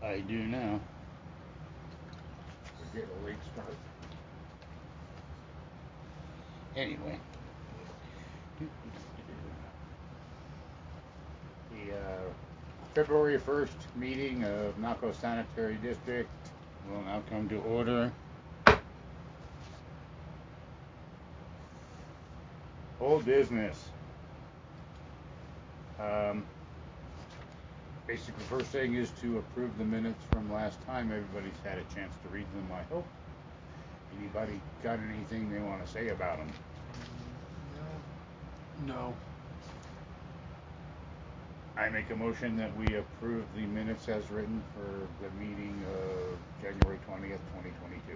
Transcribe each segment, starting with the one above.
I do now. We get a late start. Anyway. The February 1st meeting of Naco Sanitary District will now come to order. Old business. Basically, first thing is to approve the minutes from last time. Everybody's had a chance to read them, I hope. Anybody got anything they want to say about them? No. I make a motion that we approve the minutes as written for the meeting of January 20th, 2022.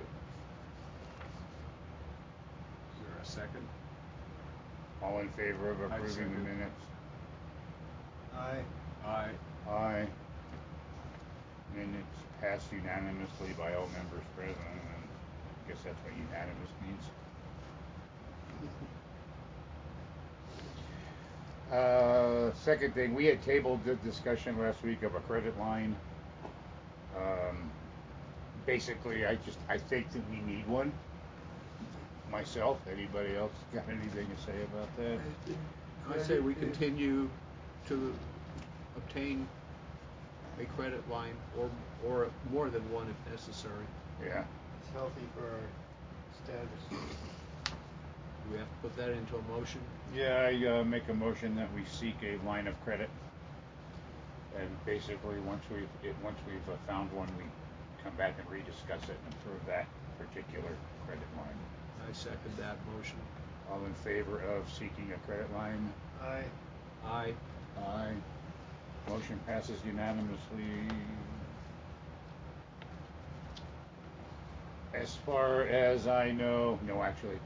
Is there a second? All in favor of approving the minutes? Aye. Aye. Minutes passed unanimously by all members present, and I guess that's what unanimous means. Second thing, we had tabled the discussion last week of a credit line. Basically, I think that we need one. Myself, anybody else got anything to say about that? I say we continue to obtain a credit line or more than one if necessary. Yeah. It's healthy for our status. Do we have to put that into a motion? Yeah, I make a motion that we seek a line of credit, and basically once we've found one, we come back and rediscuss it and approve that particular credit line. I second that motion. All in favor of seeking a credit line? Aye. Aye. Aye. Motion passes unanimously. As far as I know, no, actually,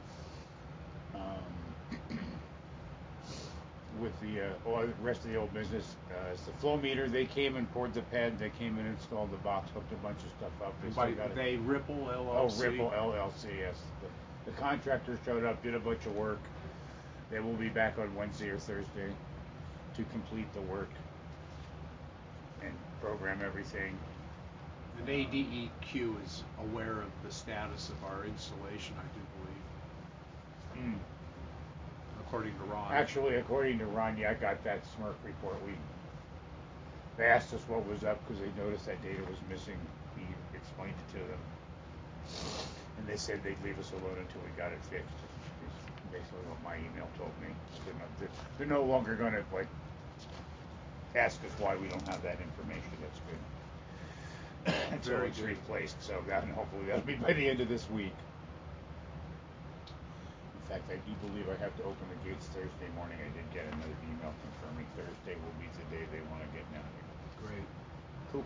with the rest of the old business, it's the flow meter. They came and poured the pad. They came and installed the box, hooked a bunch of stuff up. They Ripple LLC. Oh, Ripple LLC, yes. The contractor showed up, did a bunch of work. They will be back on Wednesday or Thursday to complete the work and program everything. And ADEQ is aware of the status of our installation, I do believe. According to Ron. Actually, according to Ron, yeah, I got that SMRC report. They asked us what was up because they noticed that data was missing. He explained it to them. And they said they'd leave us alone until we got it fixed. Is basically what my email told me. They're no longer going to ask us why we don't have that information. That's good. Until it's replaced. So hopefully that'll be by the end of this week. In fact, I do believe I have to open the gates Thursday morning. I did get another email confirming Thursday will be the day they want to get down here. Great. Cool.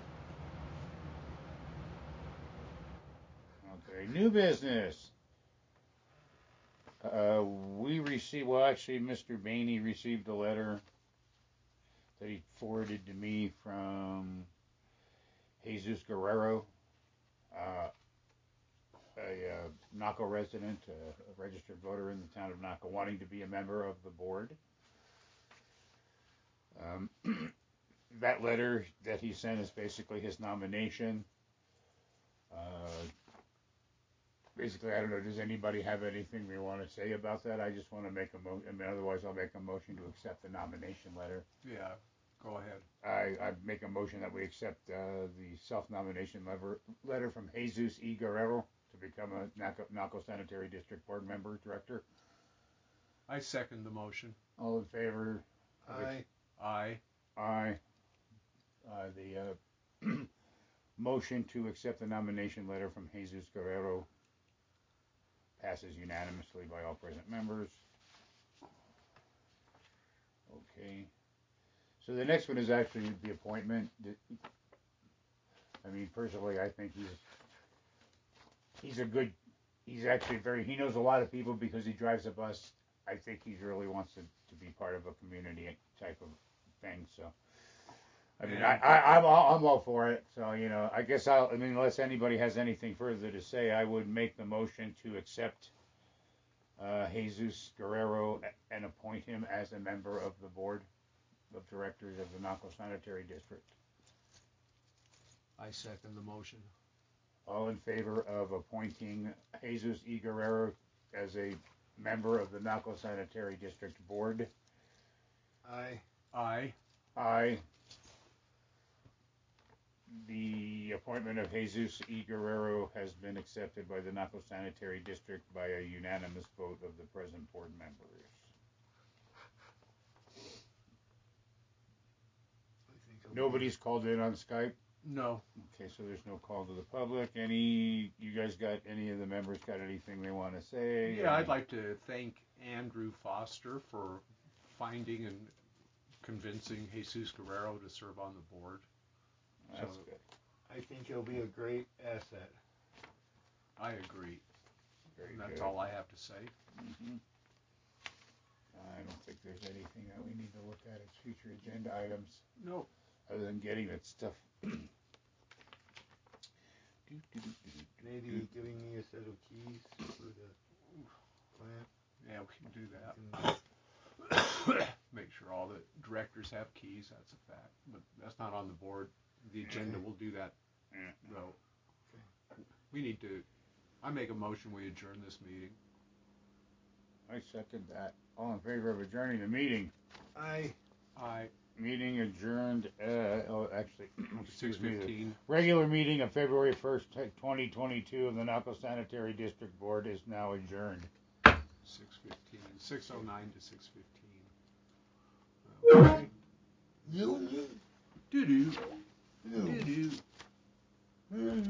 Okay, new business. We received, well, actually, Mr. Bainey received a letter that he forwarded to me from Jesus Guerrero, a Naco resident, a registered voter in the town of Naco, wanting to be a member of the board. That letter that he sent is basically his nomination. Basically, I don't know, does anybody have anything they want to say about that? I just want to make a motion, otherwise I'll make a motion to accept the nomination letter. Yeah, go ahead. I make a motion that we accept the self-nomination letter from Jesus E. Guerrero to become a Naco Sanitary District Board Member, Director. I second the motion. All in favor? Aye. Aye. Aye. The motion to accept the nomination letter from Jesus Guerrero passes unanimously by all present members. Okay. So the next one is actually the appointment. I mean, personally, I think he's actually he knows a lot of people because he drives a bus. I think he really wants to be part of a community type of thing. So, I mean, I'm all for it. So, I guess unless anybody has anything further to say, I would make the motion to accept Jesus Guerrero and appoint him as a member of the board of directors of the Naco Sanitary District. I second the motion. All in favor of appointing Jesus E. Guerrero as a member of the Naco Sanitary District Board? Aye. Aye. Aye. The appointment of Jesus E. Guerrero has been accepted by the Naco Sanitary District by a unanimous vote of the present board members. Nobody's called in on Skype? No. Okay, so there's no call to the public. You guys got, any of the members got anything they want to say? Yeah, I'd like to thank Andrew Foster for finding and convincing Jesus Guerrero to serve on the board. That's good. I think he'll be a great asset. I agree. Very That's good. all I have to say. Mm-hmm. I don't think there's anything that we need to look at as future agenda items. No. Other than getting that stuff. Maybe giving me a set of keys for the plant. Yeah, we can do that. Make sure all the directors have keys, that's a fact. But that's not on the board. The agenda will do that, though. Okay. We need to, I make a motion we adjourn this meeting. I second that. All in favor of adjourning the meeting? Aye. Aye. Meeting adjourned at, 6:15. Regular meeting of February 1st, 2022 of the Naco Sanitary District Board is now adjourned. 6:15. 6:09 to 6:15. Okay. Doo-doo. Doo-doo.